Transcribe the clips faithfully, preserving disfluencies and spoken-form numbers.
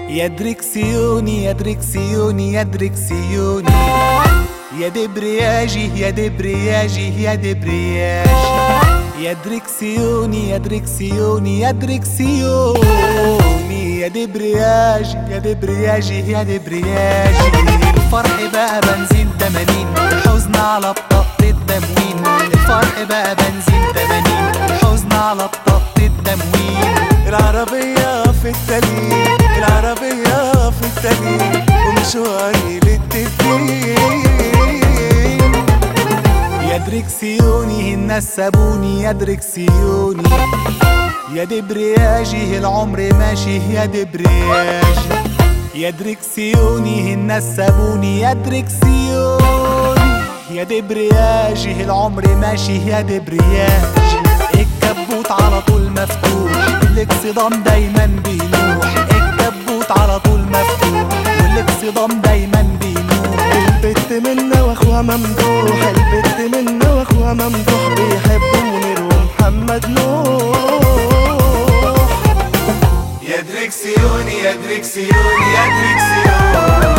يا دريكسيوني يا دريكسيوني يا دريكسيوني، يا دبرياجي يا دبرياجي يا دبرياجي، يا دريكسيوني يا دريكسيوني يا دريكسيوني، يا دبرياجي يا دبرياجي يا دبرياجي. الفرح بقى بنزين تمانين، الحزن على بطاقة التموين. الفرح بقى بنزين تمانين، الحزن على بطاقة التموين. العربية في التلين، العربية في التلين، ومشواري للتدين. يا دريكسيوني الناس سابوني، يا دريكسيوني يا دبرياجي العمر ماشي، يا دبرياجي يا دريكسيوني الناس سابوني، يا دريكسيوني يا دبرياجي العمر ماشي، يا دبرياجي. الكبوت على طول مفتوح، الاكسدام دايما بينوح. الكبوت على طول مفتوح، والاكسدام دايما بينوح. البت منا واخوها ممدوح، البت منا واخوها ممدوح، بيحبوا منير ومحمد نوح. يا دريكسيوني يا دريكسيوني يا دريكسيوني.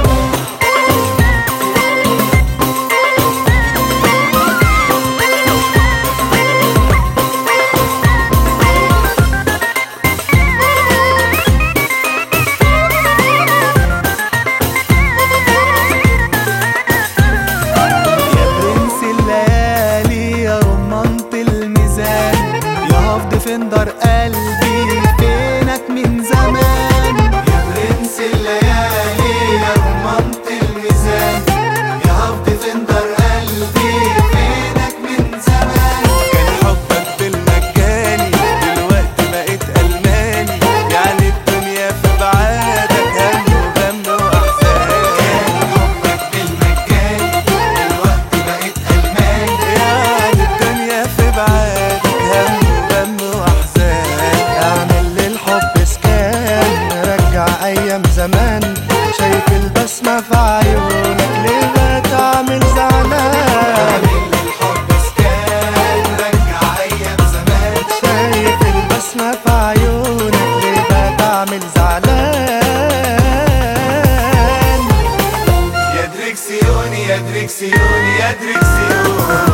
فندر قلبي فينك من زمان، يا برنس الليالي يا رمانة الميزان، يا هفض فندر قلبي فينك من زمان. كان حبك بالمجاني دلوقتي بقيت ألماني، يعني الدنيا في بعادك هم وغم وأحزان. كان حبك بالمجاني دلوقتي بقيت ألماني، يعني الدنيا في بعادك هم أيام زمان. شايف البسمة في عيونك ليه بتعمل زعلان؟ عامل للحب سكان رجع أيام زمان. شايف البسمة في عيونك ليه بتعمل زعلان؟ يا دريكسيوني يا دريكسيوني يا دريكسيوني.